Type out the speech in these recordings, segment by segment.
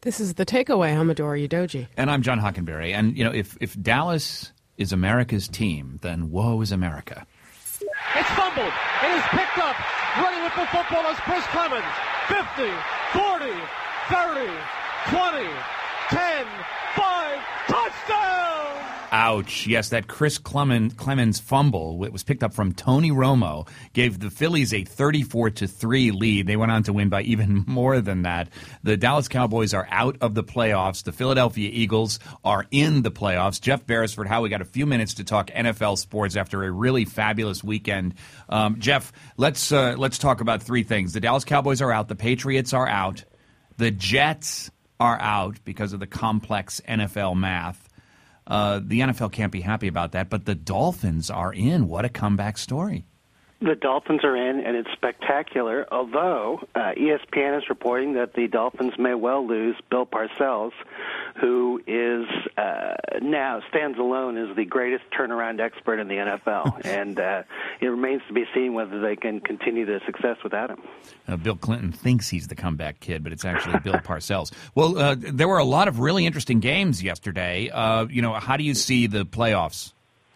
This is The Takeaway. I'm Adora Udoji. And I'm John Hockenberry. And, you know, if Dallas is America's team, then woe is America. It's fumbled. It is picked up. Running with the football is Chris Clemons. 50, 40, 30, 20, 10, 5, touchdown! Ouch. Yes, that Chris Clemens fumble, it was picked up from Tony Romo, gave the Phillies a 34-3 lead. They went on to win by even more than that. The Dallas Cowboys are out of the playoffs. The Philadelphia Eagles are in the playoffs. Jeff Beresford, how we got a few minutes to talk NFL sports after a really fabulous weekend. Jeff, let's talk about three things. The Dallas Cowboys are out. The Patriots are out. The Jets are out because of the complex NFL math. The NFL can't be happy about that, but the Dolphins are in. What a comeback story. The Dolphins are in, and it's spectacular, although ESPN is reporting that the Dolphins may well lose Bill Parcells, who is now stands alone as the greatest turnaround expert in the NFL. And it remains to be seen whether they can continue their success without him. Bill Clinton thinks he's the comeback kid, but it's actually Bill Parcells. Well, there were a lot of really interesting games yesterday. How do you see the playoffs?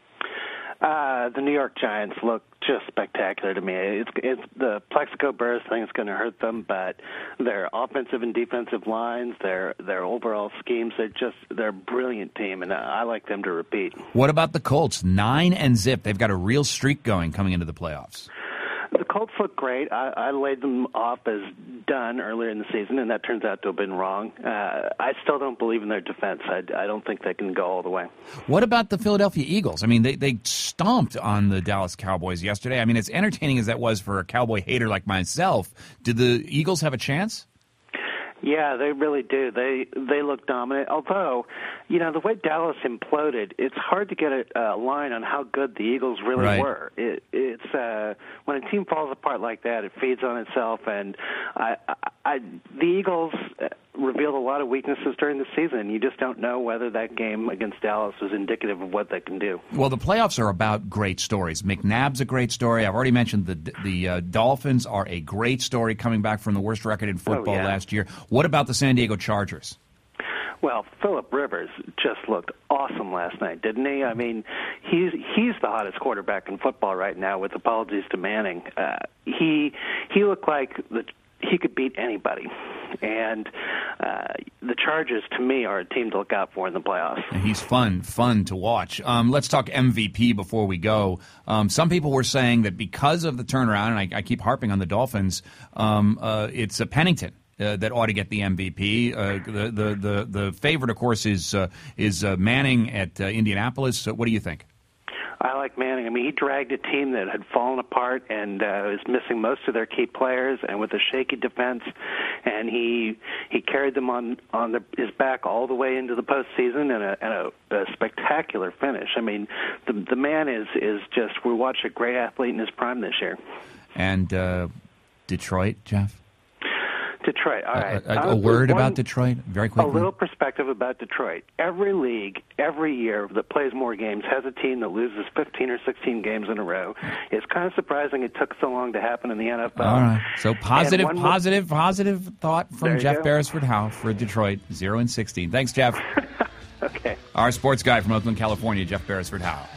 The New York Giants look just spectacular to me. It's the Plexico Burress thing is going to hurt them, but their offensive and defensive lines, their overall schemes, they're a brilliant team, and I like them to repeat. What about the Colts? 9-0. They've got a real streak going coming into the playoffs. The Colts look great. I laid them off as done earlier in the season, and that turns out to have been wrong. I still don't believe in their defense. I don't think they can go all the way. What about the Philadelphia Eagles? I mean, they stomped on the Dallas Cowboys yesterday. I mean, as entertaining as that was for a Cowboy hater like myself, did the Eagles have a chance? Yeah, they really do. They look dominant. Although, the way Dallas imploded, it's hard to get a line on how good the Eagles really were. It's when a team falls apart like that, it feeds on itself. And the Eagles revealed a lot of weaknesses during the season. You just don't know whether that game against Dallas was indicative of what they can do. Well, the playoffs are about great stories. McNabb's a great story. I've already mentioned the Dolphins are a great story coming back from the worst record in football last year. What about the San Diego Chargers? Well, Phillip Rivers just looked awesome last night, didn't he? I mean, he's the hottest quarterback in football right now, with apologies to Manning. He looked like he could beat anybody. And the Chargers, to me, are a team to look out for in the playoffs. And he's fun to watch. Let's talk MVP before we go. Some people were saying that because of the turnaround, and I keep harping on the Dolphins, it's Pennington that ought to get the MVP. The favorite, of course, is Manning at Indianapolis. What do you think? I like Manning. I mean, he dragged a team that had fallen apart and is missing most of their key players, and with a shaky defense, and he carried them on his back all the way into the postseason, and a spectacular finish. I mean, the man is just, we watched a great athlete in his prime this year. And Detroit, Jeff? Detroit, all right. A word about Detroit, very quickly? A little perspective about Detroit. Every league, every year that plays more games has a team that loses 15 or 16 games in a row. It's kind of surprising it took so long to happen in the NFL. All right. So positive thought from Jeff Beresford Howe for Detroit, 0-16. Thanks, Jeff. Okay. Our sports guy from Oakland, California, Jeff Beresford Howe.